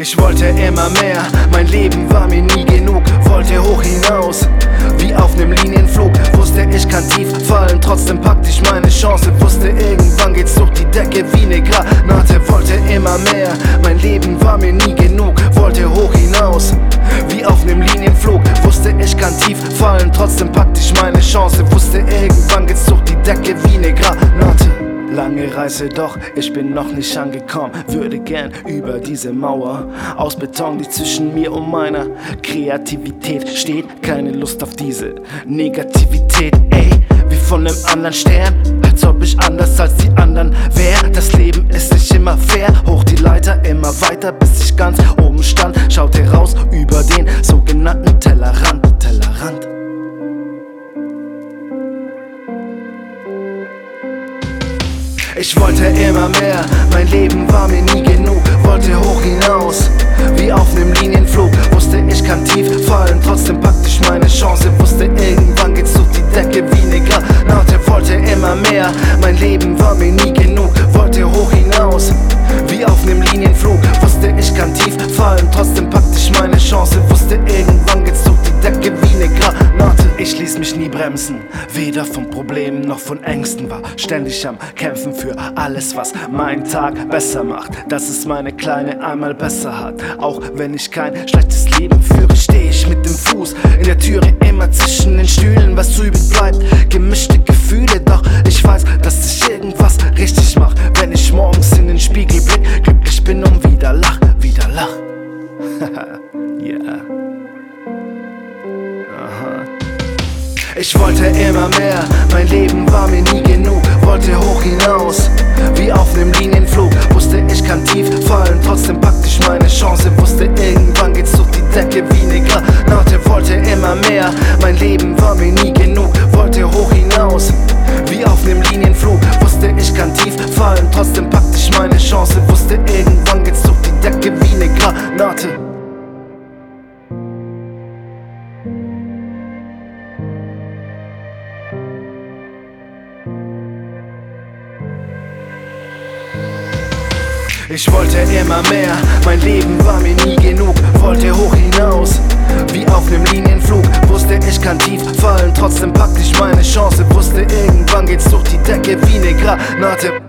Ich wollte immer mehr, mein Leben war mir nie genug. Wollte hoch hinaus, wie auf nem Linienflug. Wusste, ich kann tief fallen, trotzdem packte ich meine Chance. Wusste, irgendwann geht's durch die Decke wie ne Granate. Wollte immer mehr, mein Leben war mir nie genug. Wollte hoch hinaus, wie auf nem Linienflug. Wusste, ich kann tief fallen, trotzdem packte ich meine Chance. Wusste, irgendwann geht's durch die Decke wie ne Granate. Lange Reise, doch ich bin noch nicht angekommen. Würde gern über diese Mauer aus Beton, die zwischen mir und meiner Kreativität steht. Keine Lust auf diese Negativität, ey, wie von nem anderen Stern. Als ob ich anders als die anderen wär. Das Leben ist nicht immer fair. Hoch die Leiter, immer weiter, bis ich ganz oben stand. Schaute raus über den sogenannten Tellerrand. Ich wollte immer mehr, mein Leben war mir nie genug. Wollte hoch hinaus, wie auf nem Linienflug. Wusste, ich kann tief fallen, trotzdem packte ich meine Chance. Wusste, irgendwann geht's durch die Decke wie ne Granate. Wollte immer mehr, mein Leben war mir nie genug. Wollte hoch hinaus, wie auf nem Linienflug. Wusste, ich kann tief fallen, trotzdem packte ich meine Chance. Wusste, irgendwann geht's durch die Decke wie ne Granate. Ich ließ mich nie bremsen, weder von Problemen noch von Ängsten. War ständig am Kämpfen für alles, was meinen Tag besser macht. Dass es meine Kleine einmal besser hat. Auch wenn ich kein schlechtes Leben führe, steh ich mit dem Fuß in der Türe, immer zwischen den Stühlen. Was übrig bleibt, gemischte Gefühle. Doch ich weiß, dass ich irgendwas richtig mach, wenn ich morgens in den Spiegel blick, glücklich bin und wieder lach. Yeah. Ich wollte immer mehr, mein Leben war mir nie genug. Wollte hoch hinaus, wie auf nem Linienflug. Wusste, ich kann tief fallen, trotzdem packte ich meine Chance. Wusste, irgendwann geht's durch die Decke wie ne Granate. Wollte immer mehr, mein Leben war mir nie genug. Wollte hoch hinaus, wie auf nem Linienflug. Wusste, ich kann tief fallen, trotzdem packte ich meine Chance. Wusste, irgendwann geht's durch die Decke wie ne Granate. Ich wollte immer mehr, mein Leben war mir nie genug. Wollte hoch hinaus, wie auf nem Linienflug. Wusste, ich kann tief fallen, trotzdem packte ich meine Chance. Wusste, irgendwann geht's durch die Decke wie ne Granate.